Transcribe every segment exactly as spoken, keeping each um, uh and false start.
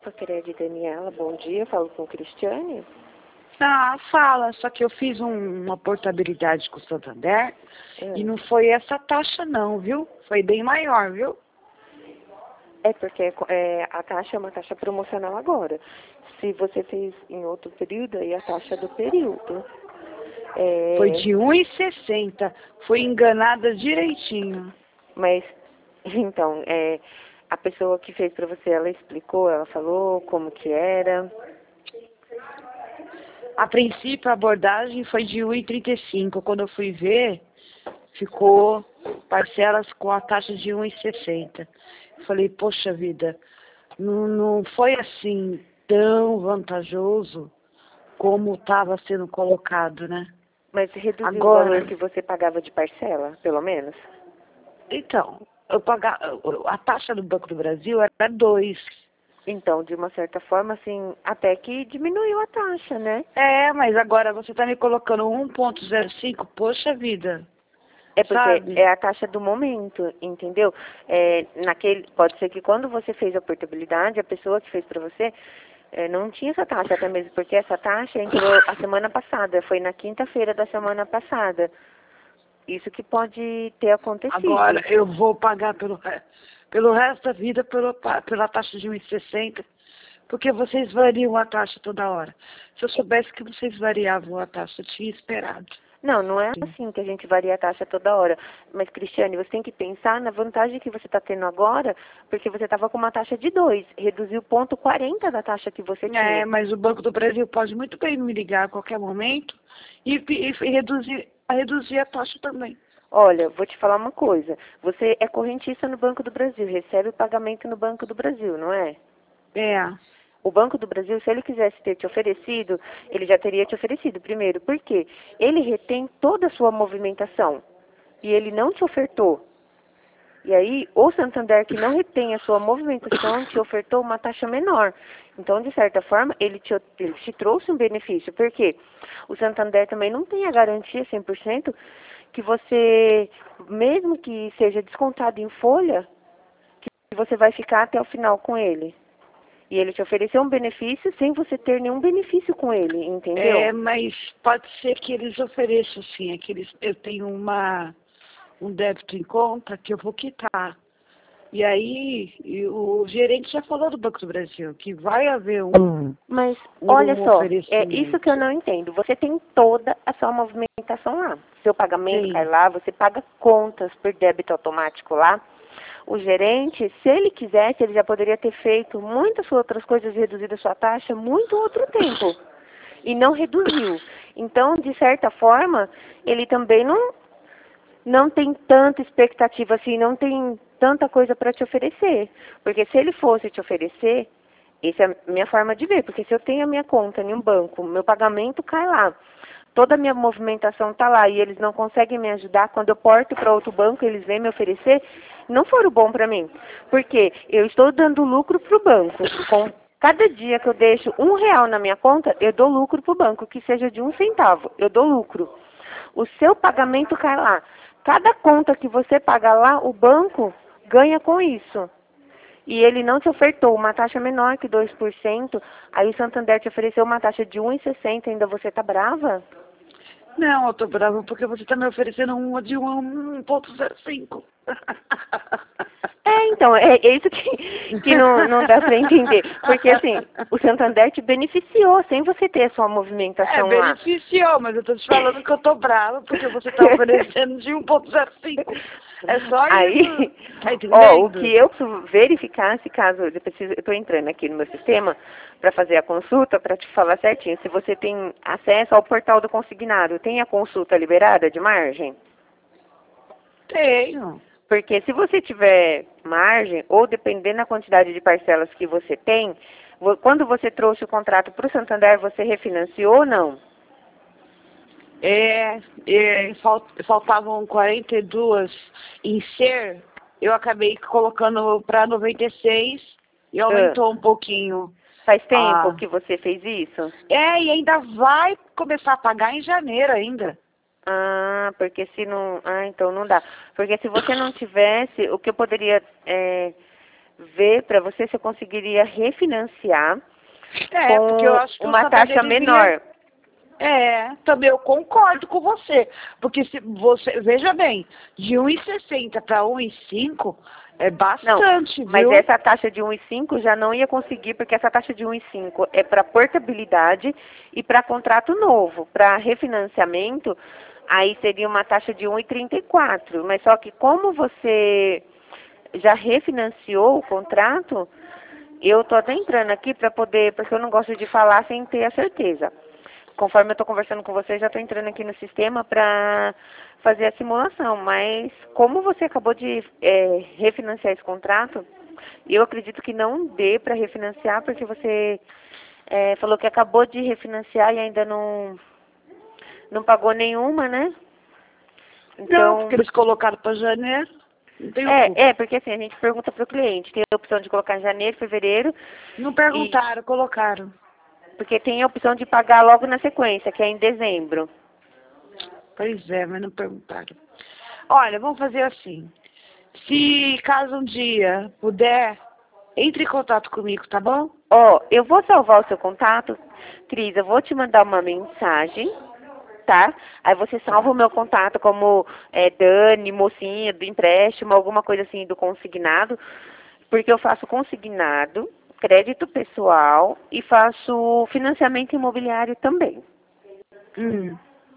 Banco Cred Daniela, bom dia, falo com o Cristiane. Ah, fala, só que eu fiz um, uma portabilidade com o Santander É. e não foi essa taxa não, viu? Foi bem maior, viu? É porque é, a taxa é uma taxa promocional agora. Se você fez em outro período, aí a taxa é do período. É, Foi de um e sessenta, fui enganada direitinho. Mas, então, é, a pessoa que fez para você, ela explicou, ela falou como que era? A princípio a abordagem foi de um e trinta e cinco, quando eu fui ver, ficou parcelas com a taxa de um e sessenta. Falei, poxa vida, não, não foi assim tão vantajoso como estava sendo colocado, né? Mas reduziu Agora, o valor que você pagava de parcela, pelo menos? então, eu pagava, a taxa do Banco do Brasil era dois. Então, de uma certa forma, assim, até que diminuiu a taxa, né? É, mas agora você está me colocando um ponto zero cinco, poxa vida. É porque Sabe? é a taxa do momento, entendeu? É, naquele, pode ser que quando você fez a portabilidade, a pessoa que fez para você é, não tinha essa taxa, até mesmo porque essa taxa entrou a semana passada, foi na quinta-feira da semana passada. Isso que pode ter acontecido. Agora eu vou pagar pelo, re- pelo resto da vida pelo, pa- pela taxa de um e sessenta, porque vocês variam a taxa toda hora. Se eu soubesse que vocês variavam a taxa, eu tinha esperado. Não, não é assim que a gente varia a taxa toda hora. Mas, Cristiane, você tem que pensar na vantagem que você está tendo agora, porque você estava com uma taxa de dois, reduziu ponto quarenta da taxa que você É, tinha. mas o Banco do Brasil pode muito bem me ligar a qualquer momento e, e, e reduzir, reduzir a taxa também. Olha, vou te falar uma coisa. Você é correntista no Banco do Brasil, recebe o pagamento no Banco do Brasil, não é? É, O Banco do Brasil, se ele quisesse ter te oferecido, ele já teria te oferecido. Primeiro, por quê? Ele retém toda a sua movimentação e ele não te ofertou. E aí, o Santander, que não retém a sua movimentação, te ofertou uma taxa menor. Então, de certa forma, ele te, ele te trouxe um benefício. Por quê? O Santander também não tem a garantia cem por cento que você, mesmo que seja descontado em folha, que você vai ficar até o final com ele. E ele te ofereceu um benefício sem você ter nenhum benefício com ele, entendeu? é, mas pode ser que eles ofereçam sim, é que eles, eu tenho uma, um débito em conta que eu vou quitar. E aí, e o gerente já falou do Banco do Brasil, que vai haver um, Mas, um, olha um só, é isso que eu oferecimento. não entendo. Você tem toda a sua movimentação lá. Seu pagamento cai Sim. lá, você paga contas por débito automático lá. O gerente, se ele quisesse, ele já poderia ter feito muitas outras coisas e reduzido a sua taxa muito outro tempo. E não reduziu. Então, de certa forma, ele também não, não tem tanta expectativa assim, não tem tanta coisa para te oferecer. Porque se ele fosse te oferecer, essa é a minha forma de ver, porque se eu tenho a minha conta em um banco, meu pagamento cai lá, toda a minha movimentação está lá e eles não conseguem me ajudar, quando eu porto para outro banco eles vêm me oferecer, não foram bom para mim. Porque eu estou dando lucro para o banco. Com cada dia que eu deixo um real na minha conta, eu dou lucro para o banco, que seja de um centavo, eu dou lucro. O seu pagamento cai lá. Cada conta que você paga lá, o banco ganha com isso. E ele não te ofertou uma taxa menor que dois por cento, aí o Santander te ofereceu uma taxa de um e sessenta, ainda você tá brava? Não, eu tô brava porque você tá me oferecendo uma de um ponto zero cinco. É, então, é, é isso que, que não, não dá para entender. Porque, assim, o Santander te beneficiou sem você ter a sua É, movimentação lá. beneficiou, mas eu tô te falando que eu tô brava porque você tá oferecendo de um ponto zero cinco. É só Aí, isso. Tá ó, o que entendendo? eu preciso verificar, se caso eu preciso, eu tô entrando aqui no meu sistema para fazer a consulta, para te falar certinho, se você tem acesso ao portal do consignado, tem a consulta liberada de margem? Tenho. Porque se você tiver margem, ou dependendo da quantidade de parcelas que você tem, vo- quando você trouxe o contrato para o Santander, você refinanciou ou não? É, é, fal- faltavam quarenta e duas em ser, eu acabei colocando para noventa e seis e Ah, aumentou um pouquinho. faz tempo Ah, que você fez isso? é, e ainda vai começar a pagar em janeiro ainda. Ah, porque se não... Ah, então não dá. Porque se você não tivesse, o que eu poderia é, ver para você se eu conseguiria refinanciar É, com porque eu acho que o uma Santander taxa deveria- menor. É, também eu concordo com você. Porque se você, veja bem, de um e sessenta para um e cinco é Não, bastante, mas viu? essa taxa de um e cinco já não ia conseguir, porque essa taxa de um e cinco é para portabilidade e para contrato novo. Para refinanciamento, aí seria uma taxa de um e trinta e quatro. Mas só que como você já refinanciou o contrato, eu tô até entrando aqui para poder, porque eu não gosto de falar sem ter a certeza. Conforme eu estou conversando com você, já estou entrando aqui no sistema para fazer a simulação. Mas como você acabou de é, refinanciar esse contrato, eu acredito que não dê para refinanciar, porque você é, falou que acabou de refinanciar e ainda não, não pagou nenhuma, né? Não, porque Então, eles colocaram para janeiro. Não tenho culpa. é, é, porque assim, a gente pergunta para o cliente, tem a opção de colocar em janeiro, fevereiro, Não e perguntaram, colocaram. porque tem a opção de pagar logo na sequência, que é em dezembro. Pois é, mas não perguntaram. Olha, vamos fazer assim. Se caso um dia puder, entre em contato comigo, tá bom? Ó, eu vou salvar o seu contato, Cris, eu vou te mandar uma mensagem, tá? Aí você salva Tá. o meu contato como é, Dani, mocinha do empréstimo, alguma coisa assim do consignado, porque eu faço consignado, crédito pessoal e faço financiamento imobiliário também. Hum.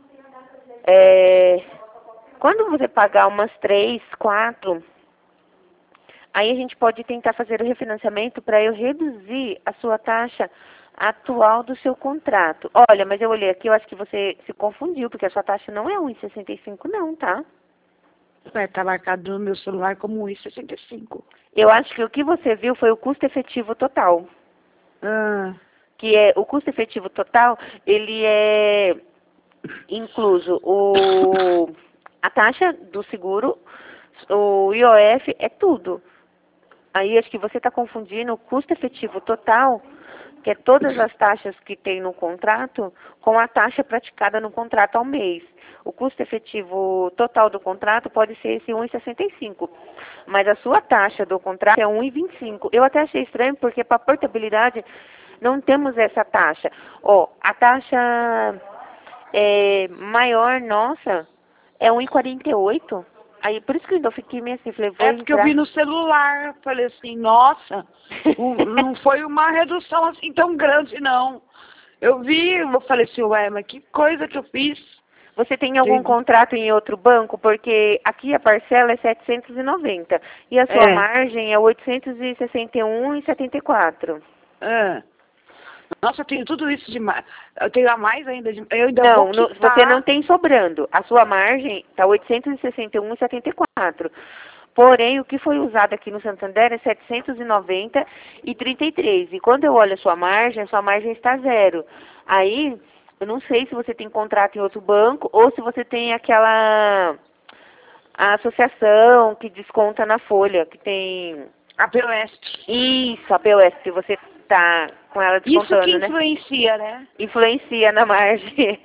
É, quando você pagar umas três, quatro, aí a gente pode tentar fazer o refinanciamento para eu reduzir a sua taxa atual do seu contrato. Olha, mas eu olhei aqui, eu acho que você se confundiu, porque a sua taxa não é um e sessenta e cinco não, tá? Vai estar marcado no meu celular como um e sessenta e cinco. Eu acho que o que você viu foi o custo efetivo total. Ah, Que é o custo efetivo total, ele é incluso o, a taxa do seguro, o I O F, é tudo. Aí acho que você está confundindo o custo efetivo total, que é todas as taxas que tem no contrato, com a taxa praticada no contrato ao mês. O custo efetivo total do contrato pode ser esse um e sessenta e cinco, mas a sua taxa do contrato é um e vinte e cinco. Eu até achei estranho, porque para portabilidade não temos essa taxa. Ó, a taxa é, maior nossa é um e quarenta e oito. Aí, por isso que eu ainda fiquei meio assim, falei, vou é porque eu entrar. vi no celular, falei assim, nossa, um- não foi uma redução assim tão grande, não. Eu vi, eu falei assim, ué, mas que coisa que eu fiz. Você tem algum Tem- contrato em outro banco? Porque aqui a parcela é setecentos e noventa e a sua É, margem é oitocentos e sessenta e um e setenta e quatro. é. Nossa, eu tenho tudo isso de mais. Eu tenho a mais ainda, de, eu ainda vou Não, no- você não quitar. tem sobrando. A sua margem está oitocentos e sessenta e um e setenta e quatro. Porém, o que foi usado aqui no Santander é setecentos e noventa e trinta e três. E quando eu olho a sua margem, a sua margem está zero. Aí, eu não sei se você tem contrato em outro banco ou se você tem aquela a associação que desconta na folha, que tem A P O S. isso, a P O S, que você tá com ela Isso que descontando, né? influencia, né? Influencia na margem.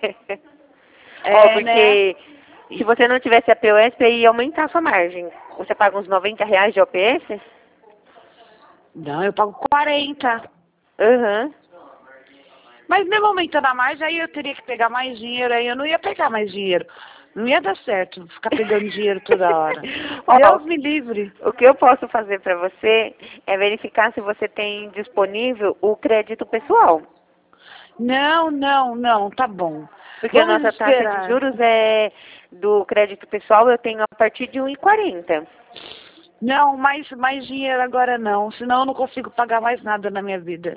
Ó, É, né? porque se você não tivesse a P O S, aí ia aumentar a sua margem. Você paga uns noventa reais de O P S? Não, eu pago quarenta. Aham. Mas mesmo aumentando a margem, aí eu teria que pegar mais dinheiro, aí eu não ia pegar mais dinheiro. Não ia dar certo ficar pegando dinheiro toda hora. Ó, Deus me livre. o que eu posso fazer para você é verificar se você tem disponível o crédito pessoal. Não, não, não, tá bom. Porque a Vamos nossa taxa de esperar. juros é do crédito pessoal, eu tenho a partir de um e quarenta. Não, mais, mais dinheiro agora não, senão eu não consigo pagar mais nada na minha vida.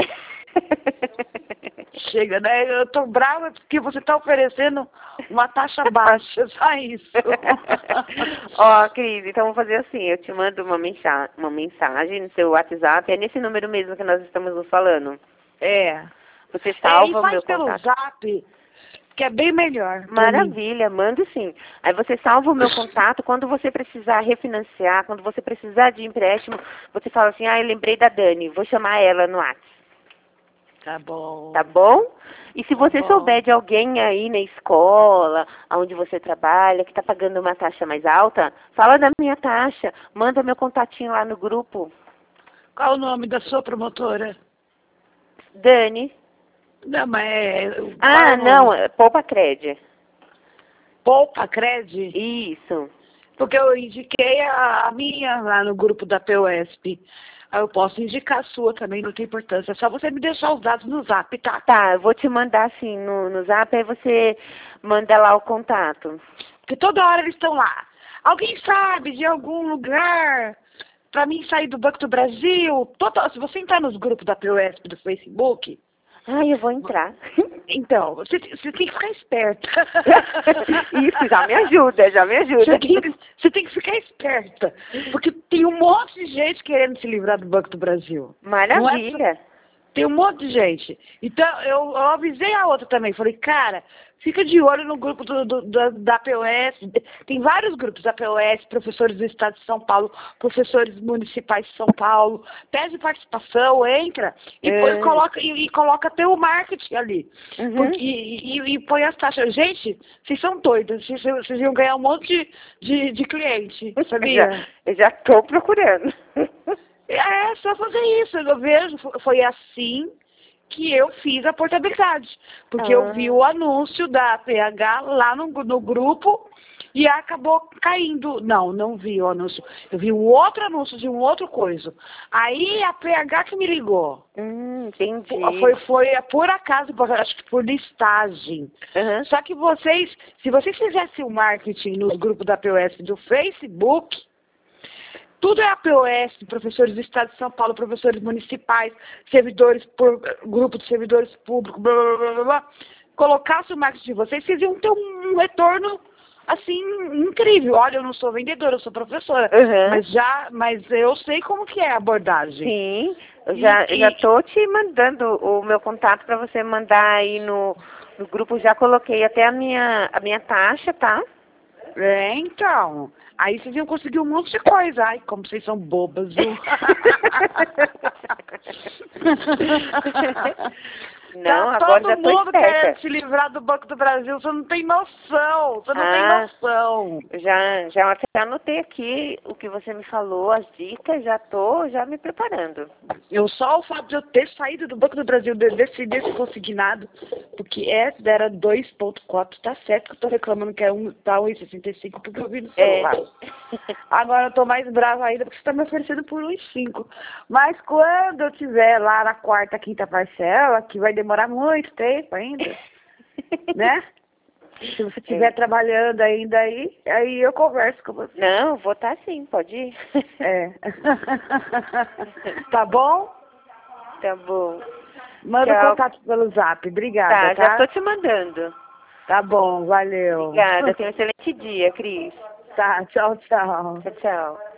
Chega, né? Eu tô brava porque você tá oferecendo uma taxa baixa, só isso. Ó, Cris, então vamos fazer assim, eu te mando uma, mensa uma mensagem no seu WhatsApp, é nesse número mesmo que nós estamos nos falando. É. Você É, e salva o faz meu pelo contato. zap, que é bem melhor pra mim. Maravilha, mando sim. Aí você salva o meu contato, quando você precisar refinanciar, quando você precisar de empréstimo, você fala assim, ah, eu lembrei da Dani, vou chamar ela no WhatsApp. Tá bom. Tá bom? E se Tá você bom. souber de alguém aí na escola, onde você trabalha, que está pagando uma taxa mais alta, fala da minha taxa, manda meu contatinho lá no grupo. Qual o nome da sua promotora? Dani. Não, mas é... Ah, é não, é Poupa Cred. Poupa Cred? Isso. Porque eu indiquei a, a minha lá no grupo da P U S P. Aí eu posso indicar a sua também, não tem importância. É só você me deixar os dados no zap, tá? Tá, eu vou te mandar assim no, no zap, aí você manda lá o contato. Porque toda hora eles estão lá. Alguém sabe de algum lugar para mim sair do Banco do Brasil? Toda, se você entrar nos grupos da P U S P do Facebook... Ai, eu vou entrar. Então, você, você tem que ficar esperta. Isso, já me ajuda, já me ajuda. Você tem, você tem que ficar esperta. Porque tem um monte de gente querendo se livrar do Banco do Brasil. Maravilha. É, tem um monte de gente. Então, eu, eu avisei a outra também. Falei, cara, fica de olho no grupo do, do, da, da P U S. Tem vários grupos da P U S, professores do Estado de São Paulo, professores municipais de São Paulo. Pede participação, entra e, É. põe, coloca, e, e coloca teu marketing ali. Uhum. Porque, e, e, e põe as taxas. Gente, vocês são doidos. Vocês, vocês iam ganhar um monte de, de, de cliente, sabia? Eu já estou procurando. É só fazer isso. Eu vejo, foi assim que eu fiz a portabilidade. Porque Ah. eu vi o anúncio da P H lá no, no grupo e acabou caindo. Não, não vi o anúncio. Eu vi um outro anúncio de um outro coisa. Aí a P H que me ligou. Hum, entendi. Foi, foi por acaso, acho que por listagem. Uhum. Só que vocês, se vocês fizessem o marketing no grupo da P U S do Facebook... Tudo é a P U S, professores do Estado de São Paulo, professores municipais, servidores, por, grupo de servidores públicos, blá, blá, blá, blá, blá. Colocasse o marketing de vocês, vocês iam ter um, um retorno, assim, incrível. Olha, eu não sou vendedora, eu sou professora, Uhum. mas já, mas eu sei como que é a abordagem. Sim, eu já, E- eu já tô te mandando o meu contato para você mandar aí no, no grupo. Já coloquei até a minha, a minha taxa, tá? É, então. Aí vocês iam conseguir um monte de coisa. Ai, como vocês são bobas, viu? Não, tá agora todo já tô mundo esperta. querendo se livrar do Banco do Brasil. Você não tem noção. Você não tem Ah. noção. Já, já até anotei aqui o que você me falou, as dicas, já tô já me preparando. Eu só o fato de eu ter saído do Banco do Brasil, de- desse, desse consignado, porque essa era dois ponto quatro, tá certo que eu tô reclamando que é um, tá um e sessenta e cinco, porque eu vi no celular. É. Agora eu tô mais brava ainda porque você tá me oferecendo por um e cinco. Mas quando eu tiver lá na quarta, quinta parcela, que vai demorar muito tempo ainda, né? Se você estiver É. trabalhando ainda aí, aí eu converso com você. Não, vou estar sim, pode ir. É. Tá bom? Tá bom. Manda o Tchau. contato pelo zap. Obrigada, Tá, tá? já tô te mandando. Tá bom, valeu. Obrigada, tenha um excelente dia, Cris. Tá, tchau, tchau. Tchau, tchau.